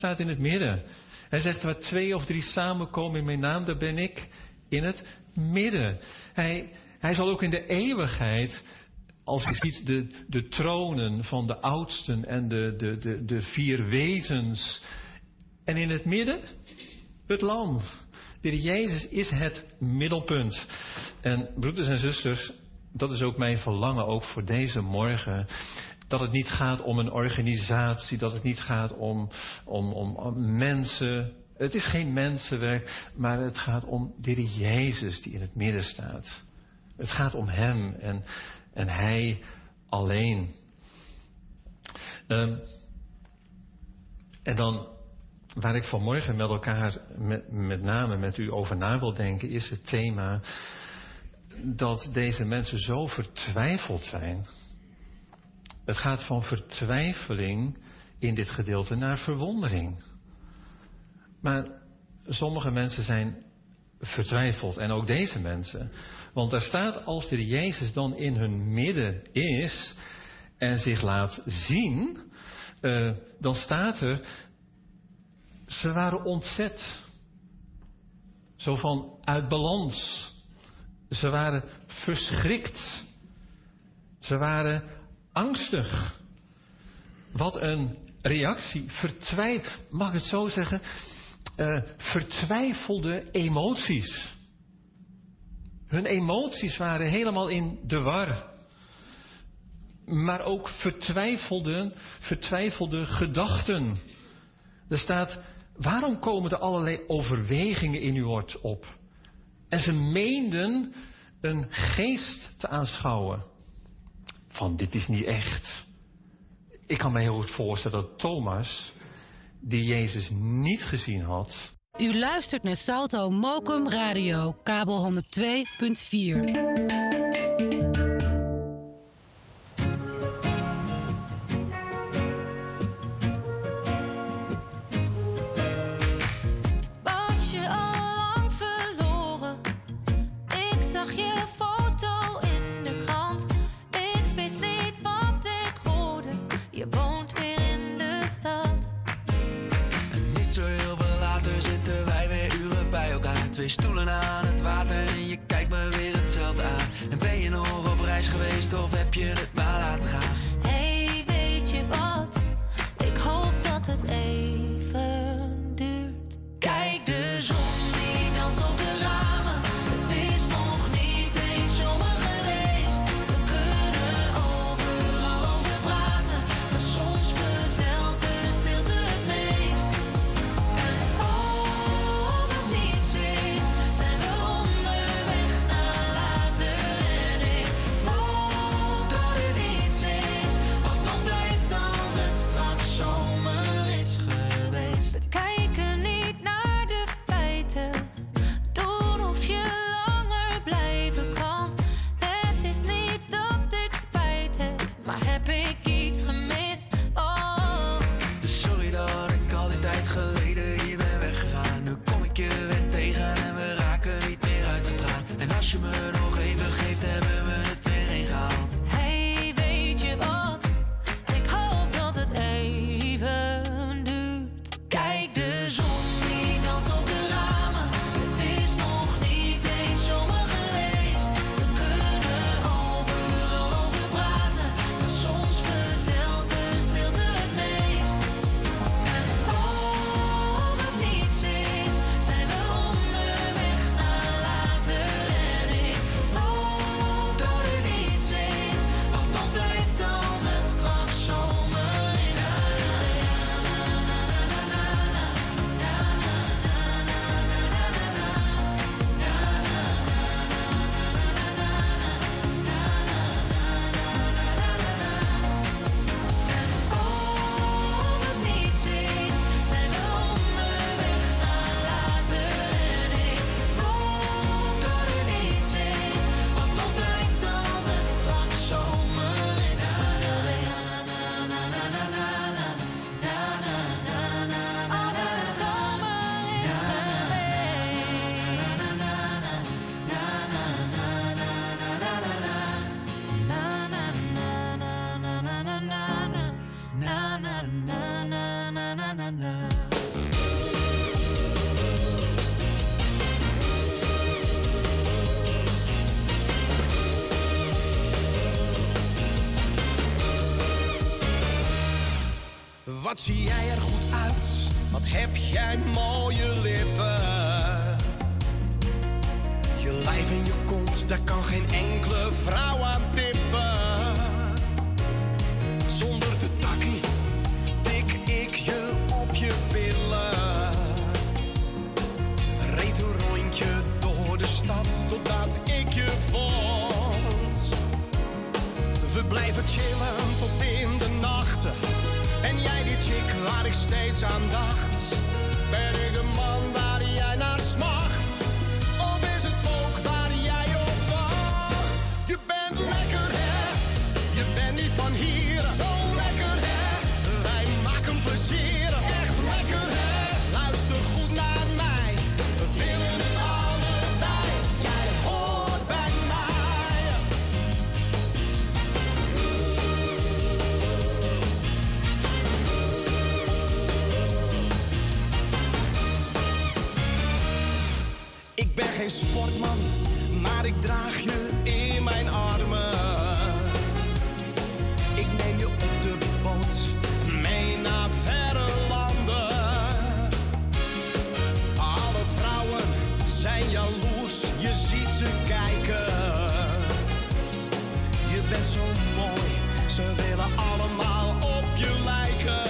staat in het midden. Hij zegt, waar 2 of 3 samenkomen in mijn naam, daar ben ik in het midden. Hij zal ook in de eeuwigheid, als je ziet de tronen van de oudsten en de 4 wezens. En in het midden, het lam. De Heer Jezus is het middelpunt. En broeders en zusters, dat is ook mijn verlangen ook voor deze morgen. Dat het niet gaat om een organisatie, dat het niet gaat om mensen. Het is geen mensenwerk, maar het gaat om de Heer Jezus die in het midden staat. Het gaat om Hem en Hij alleen. En dan, waar ik vanmorgen met elkaar, met name met u over na wil denken, is het thema dat deze mensen zo vertwijfeld zijn. Het gaat van vertwijfeling in dit gedeelte naar verwondering. Maar sommige mensen zijn vertwijfeld. En ook deze mensen. Want daar staat, als de Jezus dan in hun midden is en zich laat zien, dan staat er, ze waren ontzet. Zo van uit balans. Ze waren verschrikt. Ze waren angstig. Wat een reactie. Mag ik het zo zeggen? Vertwijfelde emoties. Hun emoties waren helemaal in de war. Maar ook vertwijfelde gedachten. Er staat, waarom komen er allerlei overwegingen in uw hart op? En ze meenden een geest te aanschouwen. Van dit is niet echt. Ik kan mij heel goed voorstellen dat Thomas, die Jezus niet gezien had. U luistert naar Salto Mokum Radio, kabel 102.4. Twee stoelen aan het water en je kijkt me weer hetzelfde aan. En ben je nog op reis geweest of heb je het maar laten gaan? Hey, weet je wat? Ik hoop dat het even duurt. Kijk de zon die danst op de ramen. Het is nog niet eens zomer geweest. We kunnen overal over praten, maar soms vertelt de stilte het meest. En oh, wat niets is, zijn we onderweg naar later. En ik hoop dat het iets is. Wat zie jij er goed uit? Wat heb jij mooie lippen? Je lijf en je kont, daar kan geen enkele vrouw aan tippen. Zonder te takkie tik ik je op je billen. Reed een rondje door de stad totdat ik je vond. We blijven chillen tot in de nachten. Ben jij die chick waar ik steeds aan dacht? Ben ik de man waar jij naar smacht? Of is het ook waar jij op wacht? Je bent lekker hè, je bent niet van hier. Zo lekker hè, wij maken plezier. Echt lekker hè, luister goed naar mij. We willen het allebei, jij hoort bij mij. Ik ben geen sportman, maar ik draag je in mijn armen. Ik neem je op de boot mee naar verre landen. Alle vrouwen zijn jaloers, je ziet ze kijken. Je bent zo mooi, ze willen allemaal op je lijken.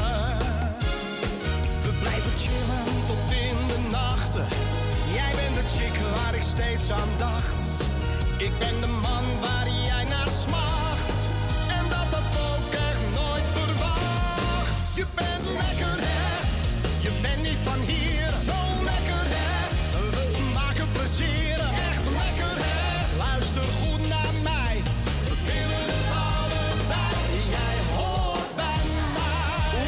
We blijven chillen tot in de nachten. Jij bent de chick waar ik steeds aan dacht. Ik ben de man waar jij naar smacht. En dat ook echt nooit verwacht. Je bent lekker hè, je bent niet van hier. Zo lekker hè, we maken plezier. Echt lekker hè, luister goed naar mij. We willen het allebei, jij hoort bij mij.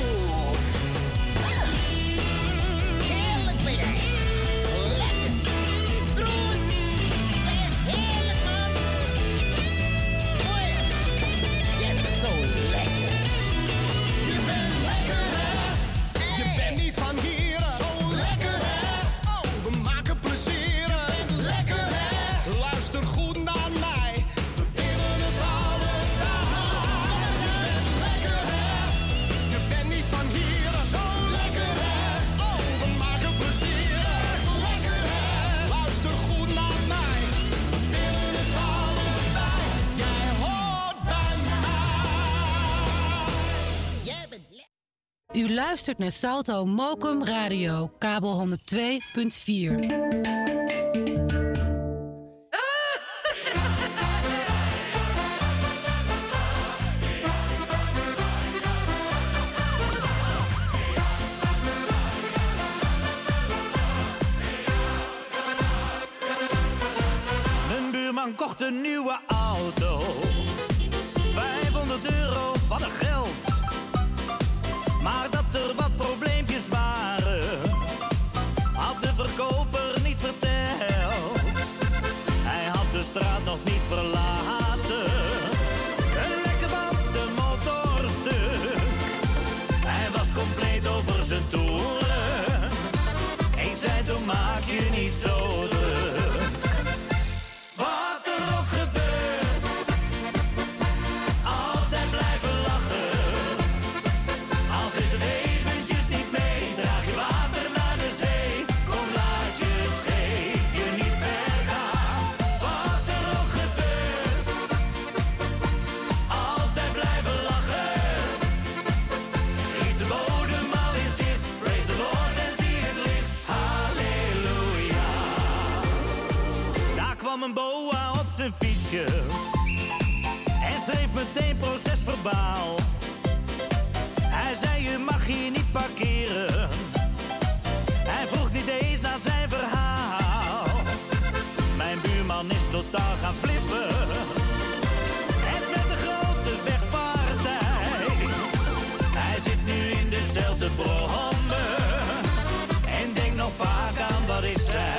Heerlijk ben jij. Lekker. Troes. Zij is heerlijk, man. Mooi. Jij bent zo lekker. Je bent lekker hè, je bent niet van hier. Zo lekker hè, oh, we maken plezier. Lekker hè, luister goed naar mij. We willen het allebei. Je bent lekker hè, je bent niet van hier. Zo lekker hè, oh, we maken plezier. Lekker hè, luister goed naar mij. We willen het allebei. Jij hoort bij mij. Jij bent lekker. U luistert naar Salto Mokum Radio, kabel 102.4. Mijn buurman kocht een nieuwe auto. 500 euro, wat een geld. Maar dat er wat probleempjes waren, had de verkoper niet verteld. Hij had de straat nog niet verlaten. Een lekke band, de motor stuk. Hij was compleet over zijn toeren. Ik zei, toen maak je niet zo druk. Wat er ook gebeurt, altijd blijven lachen. Al zit het eventjes niet mee, draag je water naar de zee. Kom, laat je scheepje niet vergaan. Wat er ook gebeurt, altijd blijven lachen. Is de bodem al in zicht, praise the Lord en zie het licht. Halleluja. Daar kwam een boa op zijn fietsje en schreef meteen procesverbaal. Hij zei, je mag hier niet parkeren. Hij vroeg niet eens naar zijn verhaal. Mijn buurman is totaal gaan flippen. En met een grote vechtpartij. Hij zit nu in dezelfde brommer. En denkt nog vaak aan wat ik zei.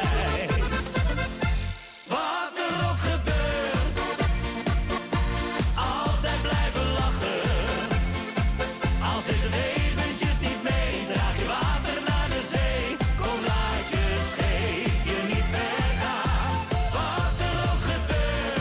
Wat er ook gebeurt, altijd blijven lachen. Al zit het eventjes niet mee, draag je water naar de zee. Kom, laat je scheepje niet vergaan. Wat er ook gebeurt.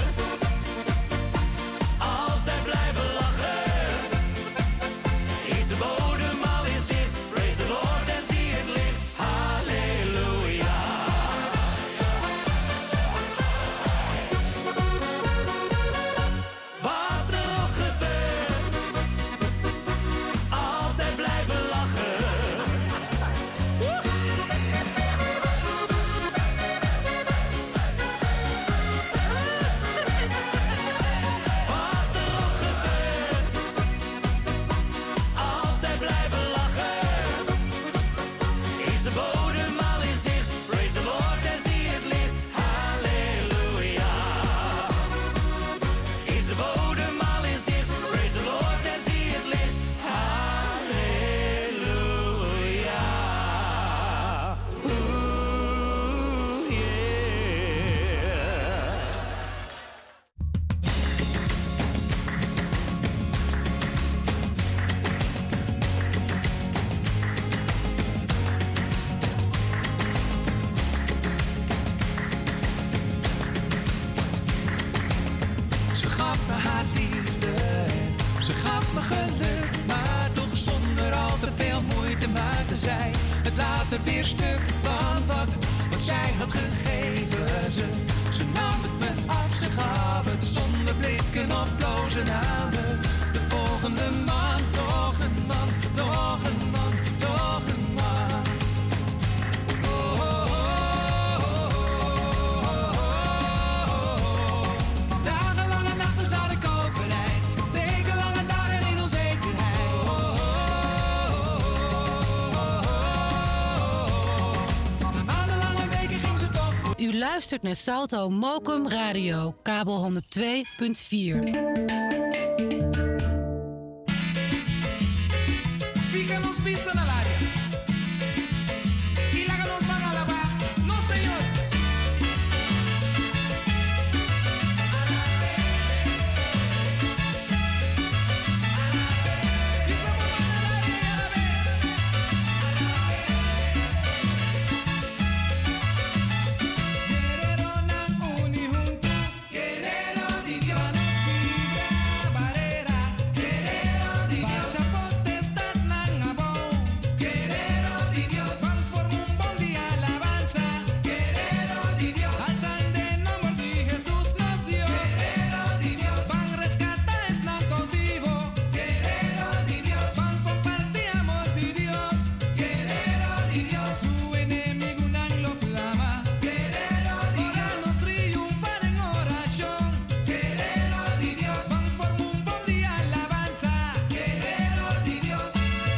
ze zei, het later weer stuk. Want wat zij had gegeven, ze nam het me af, ze gaf het zonder blikken of blozen aan me. De volgende maand toch een man, toch een man, toch een man. Oh, oh, oh, oh, oh. Dagenlange nachten zat ik overeind, wekenlange dagen in onzekerheid. Oh, oh, oh, oh. Na maandenlange weken ging ze toch voor. U luistert naar Salto Mokum Radio, kabel 102.4. Fíjanos pista en el área y la que nos van a lavar, no señor. Y estamos en el área y a la vez. Guerrero nan unihunku, guerrero di Dios. Barera, guerrero di Dios. Potestad nan abou, guerrero di Dios. Van forma un bon día alabanza, guerrero di Dios. Alzan de nombre de Jesús nos dio, guerrero di Dios. Van rescata es nan cautivo, guerrero di Dios. Van compartir amor de Dios, guerrero di Dios. Su enemigo nan lo clama, guerrero di Dios. Nos triunfan en oración, guerrero di Dios. Van forma un bon día alabanza, guerrero di Dios.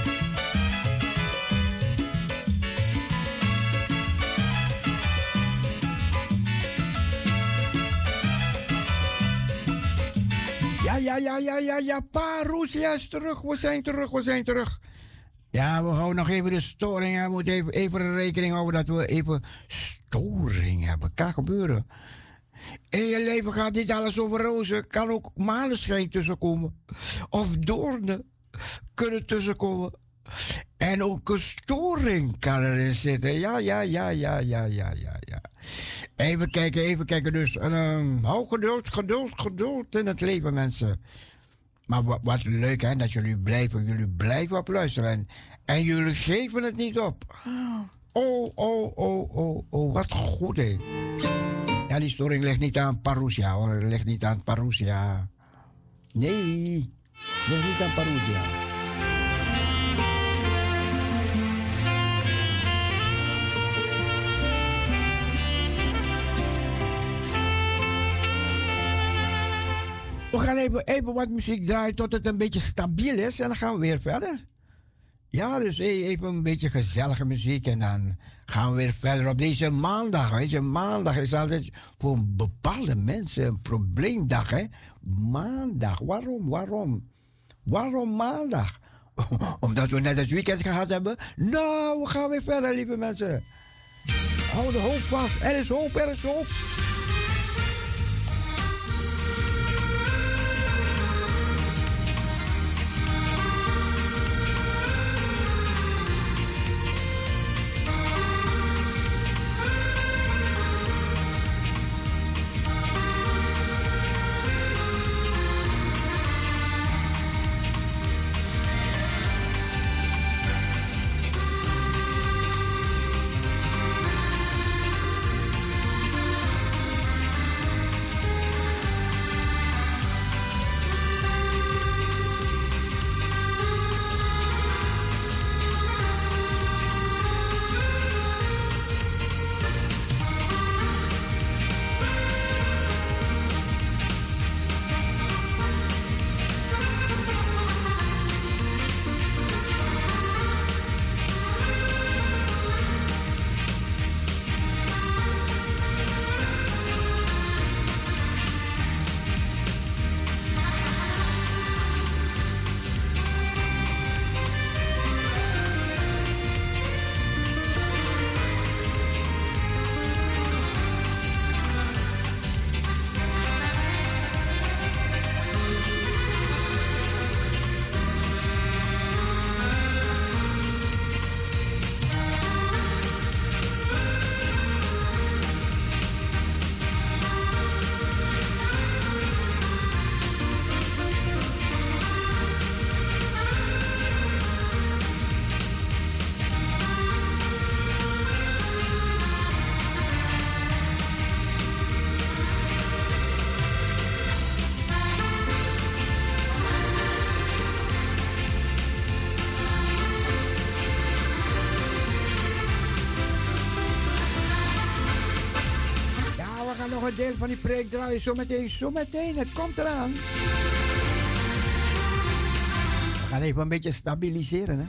Ja, Parousia is terug. We zijn terug. Ja, we houden nog even de storing. We moeten even rekening houden dat we even storing hebben. Kan gebeuren. In je leven gaat niet alles over rozen. Kan ook maneschijn tussenkomen. Of doornen kunnen tussenkomen. En ook een storing kan erin zitten. Ja. Even kijken. Dus hou geduld in het leven, mensen. Maar wat leuk, hè, dat jullie blijven op luisteren. En jullie geven het niet op. Oh, wat goed, hè. Ja, die storing ligt niet aan Parousia, hoor. Ligt niet aan Parousia. Nee, ligt niet aan Parousia. We gaan even wat muziek draaien tot het een beetje stabiel is. En dan gaan we weer verder. Ja, dus even een beetje gezellige muziek. En dan gaan we weer verder op deze maandag. Weet je, maandag is altijd voor bepaalde mensen een probleemdag. Hè? Maandag. Waarom maandag? Omdat we net het weekend gehad hebben. Nou, we gaan weer verder, lieve mensen. Hou de hoop vast. Er is hoop. deel van die preek draaien zometeen. Het komt eraan. We gaan even een beetje stabiliseren, hè.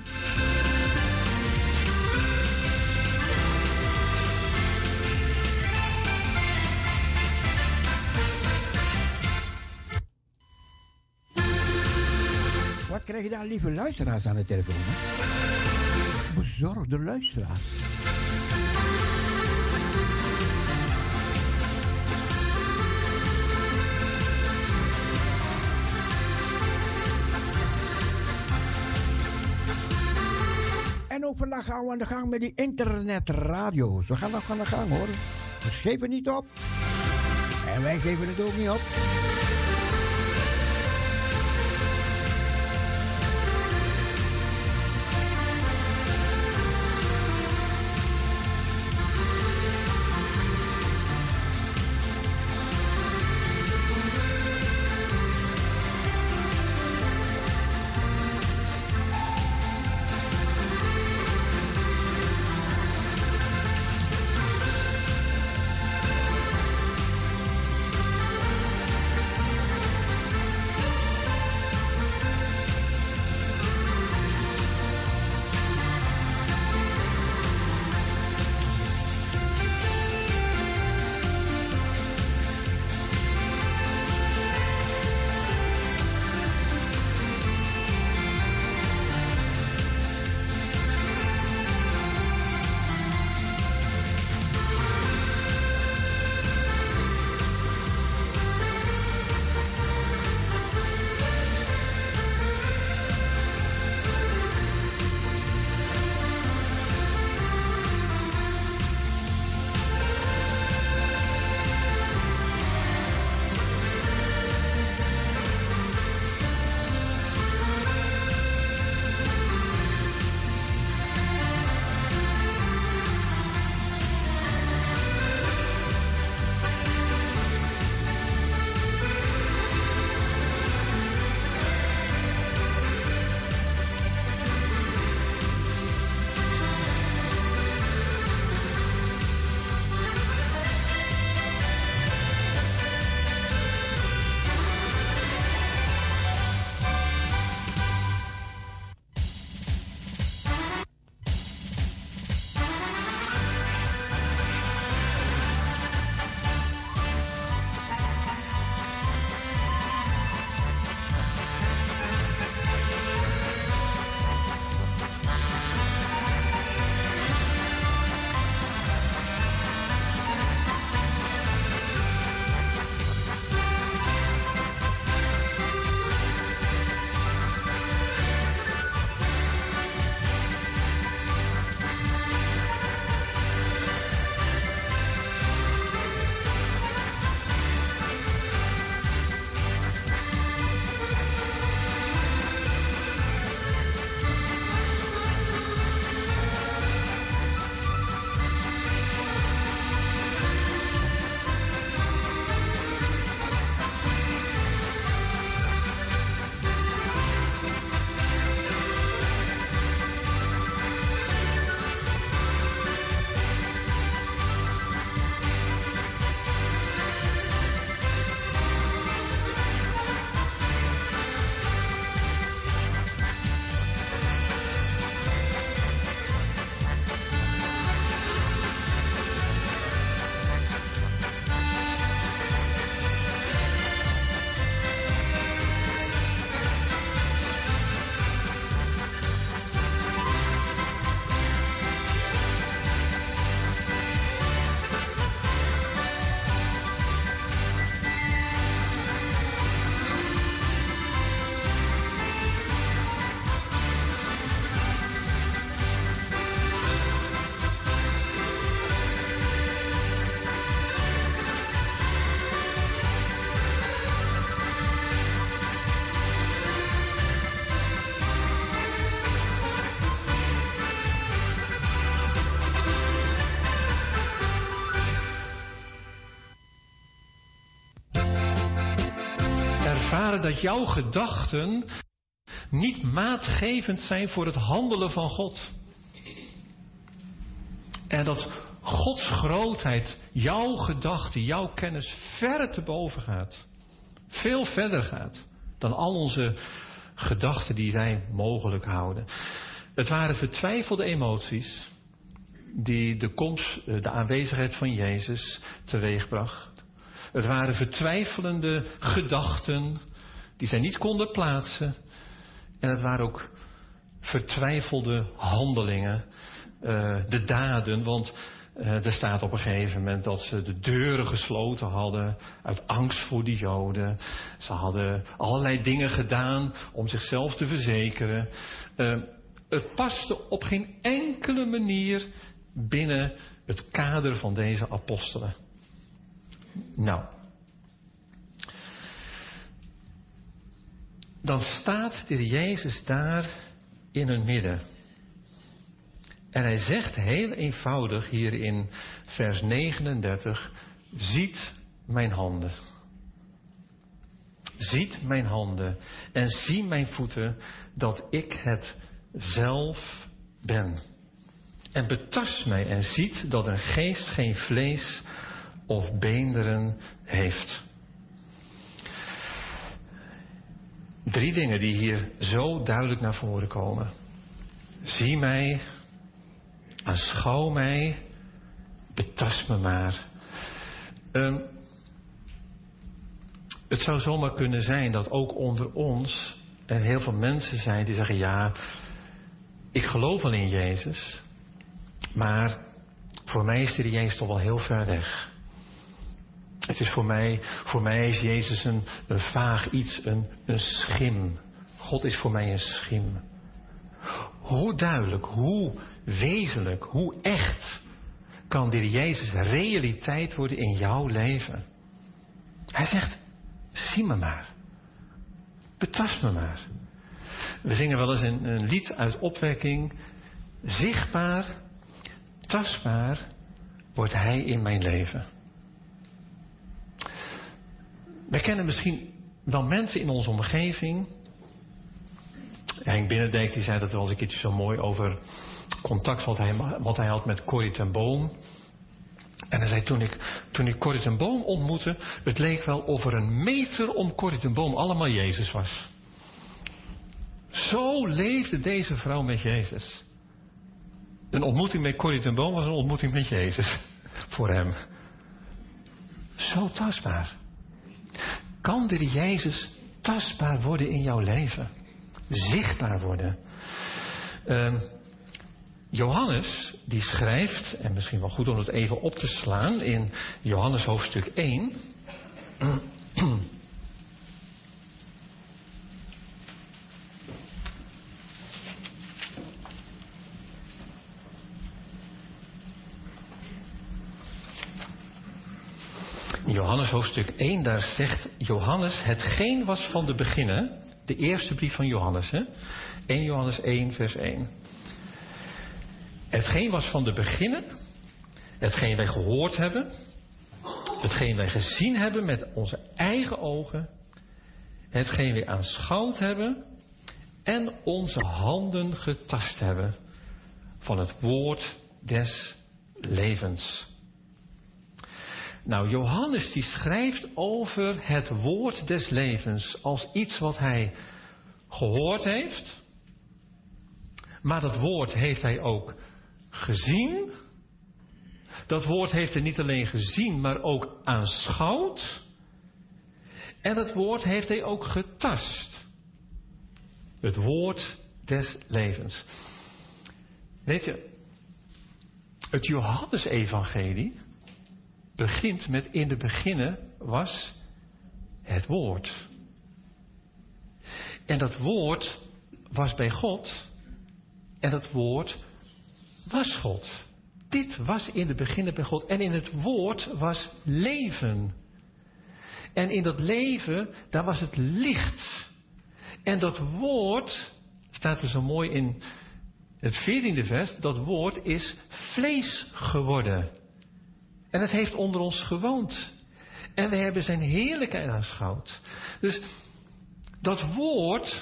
Wat krijg je dan, lieve luisteraars, aan de telefoon? Hè? Bezorgde luisteraars. En ook vandaag gaan we aan de gang met die internetradio's. We gaan nog aan de gang, hoor. We geven niet op. En wij geven het ook niet op. ervaren dat jouw gedachten niet maatgevend zijn voor het handelen van God. En dat Gods grootheid, jouw gedachte, jouw kennis verre te boven gaat. Veel verder gaat dan al onze gedachten die wij mogelijk houden. Het waren vertwijfelde emoties die de komst, de aanwezigheid van Jezus teweegbracht. Het waren vertwijfelende gedachten die zij niet konden plaatsen. En het waren ook vertwijfelde handelingen, de daden, want er staat op een gegeven moment dat ze de deuren gesloten hadden uit angst voor die Joden. Ze hadden allerlei dingen gedaan om zichzelf te verzekeren. Het paste op geen enkele manier binnen het kader van deze apostelen. Nou, dan staat de Jezus daar in hun midden. En hij zegt heel eenvoudig hier in vers 39, ziet mijn handen. Ziet mijn handen en zie mijn voeten, dat ik het zelf ben. En betast mij en ziet dat een geest geen vlees of beenderen heeft. 3 dingen die hier zo duidelijk naar voren komen. Zie mij, aanschouw mij, betast me maar. Het zou zomaar kunnen zijn dat ook onder ons er heel veel mensen zijn die zeggen, ja, ik geloof wel in Jezus, maar voor mij is de Jezus toch wel heel ver weg. Het is voor mij is Jezus een vaag iets, een schim. God is voor mij een schim. Hoe duidelijk, hoe wezenlijk, hoe echt kan de Jezus realiteit worden in jouw leven? Hij zegt, zie me maar. Betast me maar. We zingen wel eens een lied uit opwekking. Zichtbaar, tastbaar wordt hij in mijn leven. Wij kennen misschien wel mensen in onze omgeving. Henk Binnendijk die zei dat wel eens een keertje zo mooi over contact wat hij had met Corrie ten Boom. En hij zei, toen ik Corrie ten Boom ontmoette, het leek wel of er een meter om Corrie ten Boom allemaal Jezus was. Zo leefde deze vrouw met Jezus. Een ontmoeting met Corrie ten Boom was een ontmoeting met Jezus. Voor hem. Zo tastbaar. Kan de Jezus tastbaar worden in jouw leven? Zichtbaar worden. Johannes, die schrijft, en misschien wel goed om het even op te slaan, in Johannes hoofdstuk 1. Johannes hoofdstuk 1, daar zegt Johannes, hetgeen was van de beginnen, de eerste brief van Johannes, hè? 1 Johannes 1 vers 1. Hetgeen was van de beginnen, hetgeen wij gehoord hebben, hetgeen wij gezien hebben met onze eigen ogen, hetgeen wij aanschouwd hebben en onze handen getast hebben van het woord des levens. Nou, Johannes die schrijft over het woord des levens als iets wat hij gehoord heeft. Maar dat woord heeft hij ook gezien. Dat woord heeft hij niet alleen gezien, maar ook aanschouwd. En het woord heeft hij ook getast. Het woord des levens. Weet je, het Johannesevangelie begint met in de beginnen was het woord. En dat woord was bij God. En dat woord was God. Dit was in de beginnen bij God. En in het woord was leven. En in dat leven, daar was het licht. En dat woord, staat er zo mooi in het 14e vers, dat woord is vlees geworden. En het heeft onder ons gewoond. En we hebben zijn heerlijkheid aanschouwd. Dus dat woord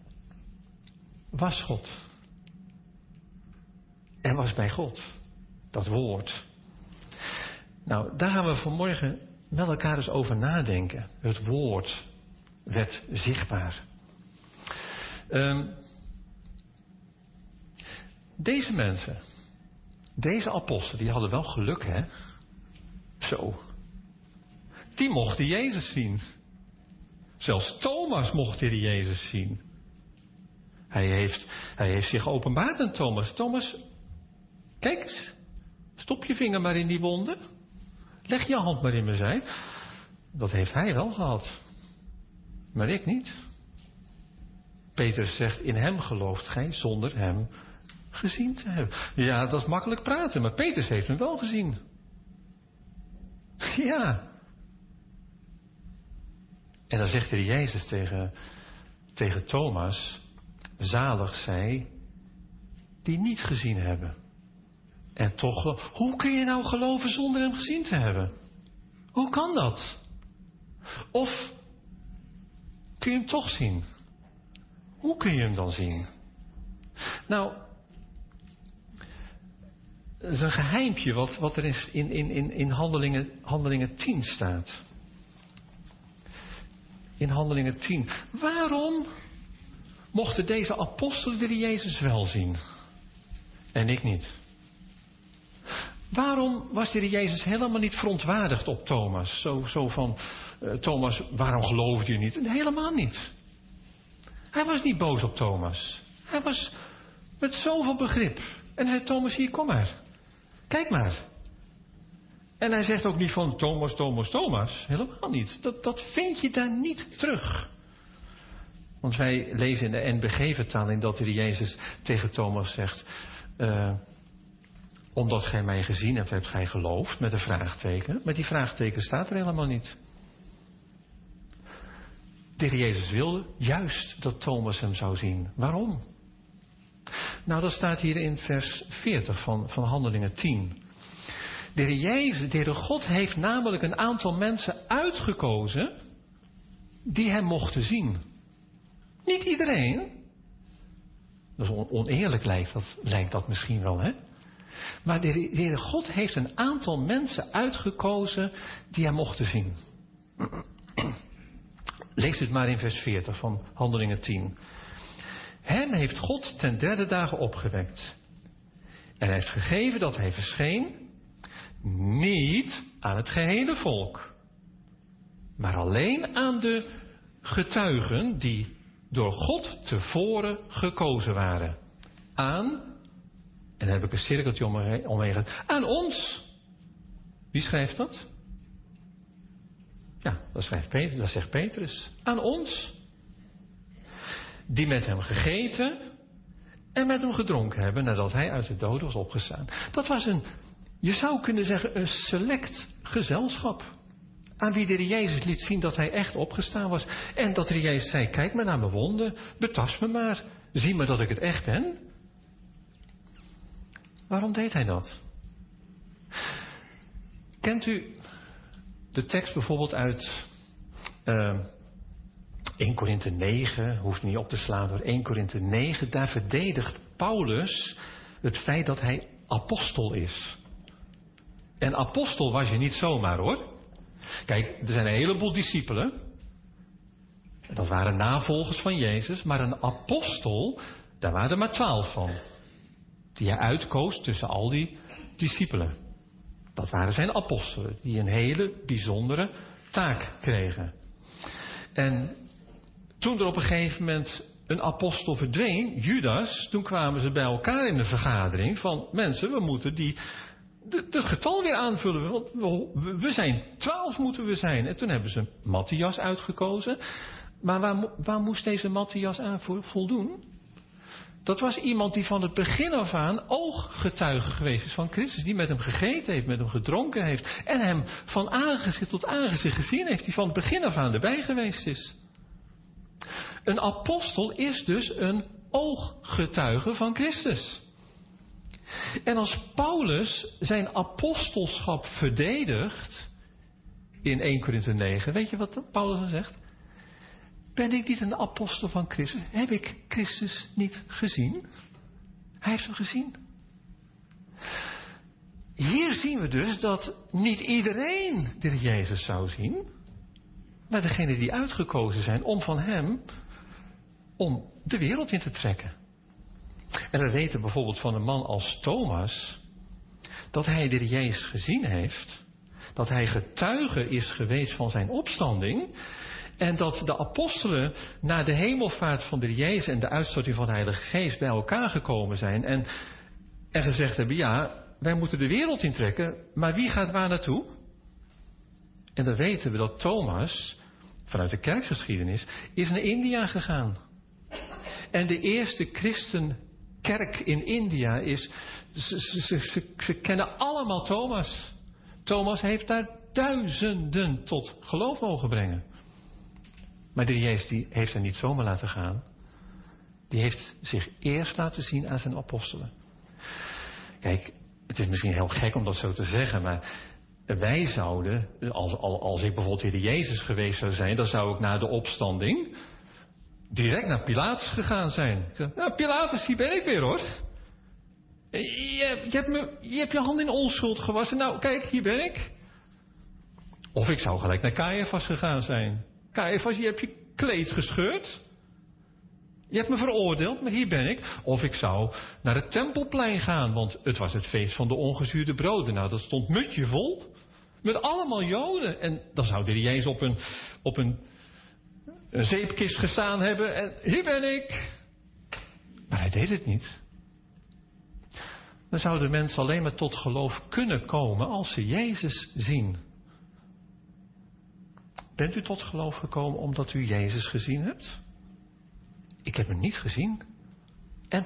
was God. En was bij God. Dat woord. Nou, daar gaan we vanmorgen met elkaar eens over nadenken. Het woord werd zichtbaar. Deze mensen, deze apostelen, die hadden wel geluk, hè? Zo. Die mochten Jezus zien. Zelfs Thomas mocht hier Jezus zien. Hij heeft zich geopenbaard aan Thomas. Thomas, kijk eens. Stop je vinger maar in die wonden. Leg je hand maar in mijn zij. Dat heeft hij wel gehad. Maar ik niet. Petrus zegt, in hem gelooft gij zonder hem gezien te hebben. Ja, dat is makkelijk praten, maar Petrus heeft hem wel gezien. Ja. En dan zegt de Jezus tegen Thomas, zalig zij die niet gezien hebben. En toch, hoe kun je nou geloven zonder hem gezien te hebben? Hoe kan dat? Of kun je hem toch zien? Hoe kun je hem dan zien? Nou, dat is een geheimpje wat er in Handelingen 10 staat. In Handelingen 10. Waarom mochten deze apostelen de Jezus wel zien? En ik niet? Waarom was de Jezus helemaal niet verontwaardigd op Thomas? Zo van, Thomas, waarom geloofde je niet? Helemaal niet. Hij was niet boos op Thomas. Hij was met zoveel begrip. En hij, Thomas, hier, kom maar. Kijk maar. En hij zegt ook niet van Thomas, Thomas, Thomas. Helemaal niet. Dat vind je daar niet terug. Want wij lezen in de NBG-vertaling dat de Jezus tegen Thomas zegt, omdat gij mij gezien hebt, hebt gij geloofd, met een vraagteken. Maar die vraagteken staat er helemaal niet. De Heer Jezus wilde juist dat Thomas hem zou zien. Waarom? Nou, dat staat hier in vers 40 van Handelingen 10. De Heer Jezus, de Heere God heeft namelijk een aantal mensen uitgekozen die hem mochten zien. Niet iedereen. Dat is oneerlijk lijkt dat misschien wel, hè? Maar de Heere God heeft een aantal mensen uitgekozen die hem mochten zien. Lees het maar in vers 40 van Handelingen 10. Hem heeft God ten derde dagen opgewekt. En hij heeft gegeven dat hij verscheen, niet aan het gehele volk, maar alleen aan de getuigen die door God tevoren gekozen waren. Aan, en dan heb ik een cirkeltje omheen, aan ons. Wie schrijft dat? Ja, dat zegt Petrus. Aan ons. Die met hem gegeten en met hem gedronken hebben nadat hij uit de doden was opgestaan. Dat was je zou kunnen zeggen, een select gezelschap. Aan wie de Heer Jezus liet zien dat hij echt opgestaan was. En dat de Heer Jezus zei, kijk maar naar mijn wonden, betast me maar. Zie maar dat ik het echt ben. Waarom deed hij dat? Kent u de tekst bijvoorbeeld uit 1 Korinthe 9, hoeft niet op te slaan door 1 Korinthe 9, daar verdedigt Paulus het feit dat hij apostel is. En apostel was je niet zomaar, hoor. Kijk, er zijn een heleboel discipelen. Dat waren navolgers van Jezus, maar een apostel, daar waren er maar 12 van. Die hij uitkoos tussen al die discipelen. Dat waren zijn apostelen, die een hele bijzondere taak kregen. En toen er op een gegeven moment een apostel verdween, Judas, toen kwamen ze bij elkaar in de vergadering van mensen, we moeten het getal weer aanvullen, want we zijn 12 moeten we zijn. En toen hebben ze Matthias uitgekozen. Maar waar moest deze Matthias aan voldoen? Dat was iemand die van het begin af aan ooggetuige geweest is van Christus. Die met hem gegeten heeft, met hem gedronken heeft. En hem van aangezicht tot aangezicht gezien heeft. Die van het begin af aan erbij geweest is. Een apostel is dus een ooggetuige van Christus. En als Paulus zijn apostelschap verdedigt in 1 Korinthe 9, weet je wat Paulus dan zegt? Ben ik niet een apostel van Christus? Heb ik Christus niet gezien? Hij heeft hem gezien. hier zien we dus dat niet iedereen de Heer Jezus zou zien, maar degenen die uitgekozen zijn om van hem, om de wereld in te trekken. En we weten bijvoorbeeld van een man als Thomas, dat hij de Heer Jezus gezien heeft, dat hij getuige is geweest van zijn opstanding, en dat de apostelen na de hemelvaart van de Heer Jezus en de uitstorting van de Heilige Geest bij elkaar gekomen zijn en gezegd hebben, ja, wij moeten de wereld intrekken, maar wie gaat waar naartoe? En dan weten we dat Thomas, vanuit de kerkgeschiedenis, is naar India gegaan. En de eerste christenkerk in India is, ze kennen allemaal Thomas. Thomas heeft daar duizenden tot geloof mogen brengen. Maar de Jezus die heeft er niet zomaar laten gaan. Die heeft zich eerst laten zien aan zijn apostelen. Kijk, het is misschien heel gek om dat zo te zeggen, maar wij zouden, als ik bijvoorbeeld Heer Jezus geweest zou zijn, dan zou ik na de opstanding direct naar Pilatus gegaan zijn. Ik zeg, nou, Pilatus, hier ben ik weer hoor. Je hebt je hand in onschuld gewassen. Nou, kijk, hier ben ik. Of ik zou gelijk naar Caiaphas gegaan zijn. Caiaphas, je hebt je kleed gescheurd. Je hebt me veroordeeld, maar hier ben ik. Of ik zou naar het Tempelplein gaan, want het was het feest van de ongezuurde broden. Nou, dat stond mutje vol. Met allemaal Joden. En dan zou de Jezus op een zeepkist gestaan hebben. En hier ben ik. Maar hij deed het niet. Dan zouden mensen alleen maar tot geloof kunnen komen als ze Jezus zien. Bent u tot geloof gekomen omdat u Jezus gezien hebt? Ik heb hem niet gezien. En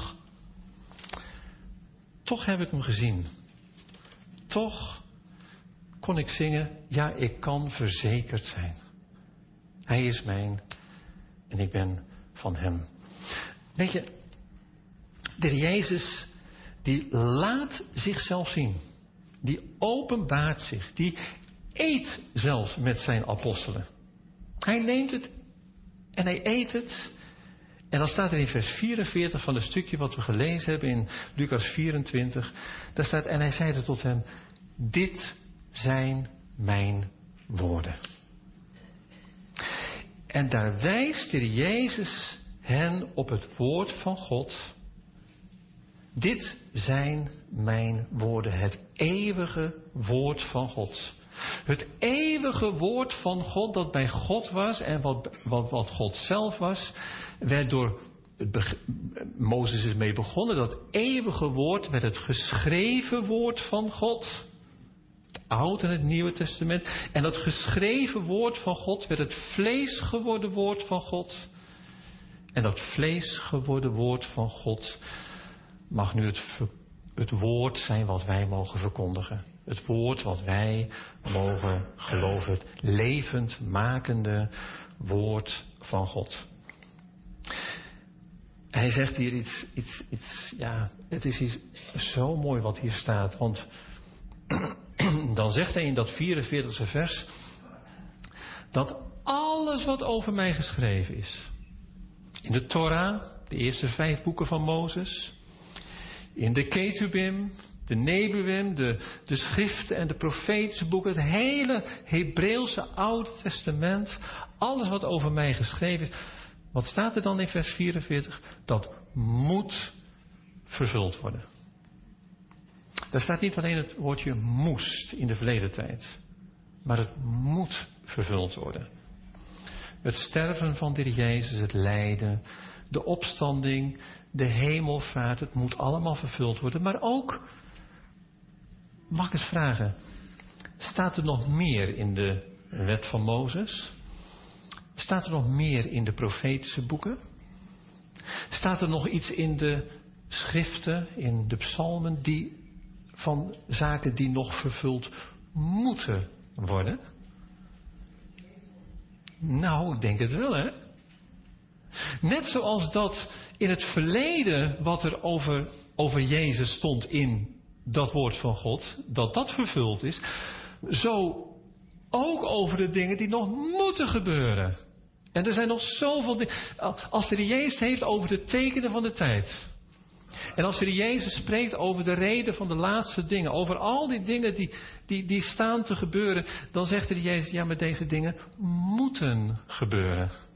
toch heb ik hem gezien. Toch kon ik zingen, ja, ik kan verzekerd zijn. Hij is mijn en ik ben van hem. Weet je, de Jezus die laat zichzelf zien. Die openbaart zich. Die eet zelfs met zijn apostelen. Hij neemt het en hij eet het. En dan staat er in vers 44 van het stukje wat we gelezen hebben in Lucas 24. Daar staat, en hij zeide tot hem, dit zijn mijn woorden. En daar wijst de Jezus hen op het woord van God. Dit zijn mijn woorden, het eeuwige woord van God. Het eeuwige woord van God dat bij God was en wat God zelf was, werd door Mozes is mee begonnen. Dat eeuwige woord werd het geschreven woord van God. Het Oude en het Nieuwe Testament. En dat geschreven woord van God werd het vlees geworden woord van God. En dat vlees geworden woord van God mag nu het woord zijn wat wij mogen verkondigen. Het woord wat wij mogen geloven. Het levend makende woord van God. Hij zegt hier iets, ja, het is iets zo mooi wat hier staat. Want dan zegt hij in dat 44e vers, dat alles wat over mij geschreven is. In de Torah, de eerste 5 boeken van Mozes. In de Ketubim, de Nebuim, de schriften en de profetische boeken. Het hele Hebreeuwse Oude Testament. Alles wat over mij geschreven is. Wat staat er dan in vers 44? Dat moet vervuld worden. Daar staat niet alleen het woordje moest in de verleden tijd. Maar het moet vervuld worden. Het sterven van de Heer Jezus, het lijden, de opstanding, de hemelvaart. Het moet allemaal vervuld worden. Maar ook, mag ik eens vragen, staat er nog meer in de wet van Mozes? Staat er nog meer in de profetische boeken? Staat er nog iets in de schriften, in de psalmen, van zaken die nog vervuld moeten worden? Nou, ik denk het wel, hè? Net zoals dat in het verleden wat er over Jezus stond in dat woord van God, dat vervuld is, zo ook over de dingen die nog moeten gebeuren. En er zijn nog zoveel dingen. Als de Jezus heeft over de tekenen van de tijd. En als de Heer Jezus spreekt over de reden van de laatste dingen, over al die dingen die staan te gebeuren, dan zegt de Heer Jezus, ja, maar deze dingen moeten gebeuren.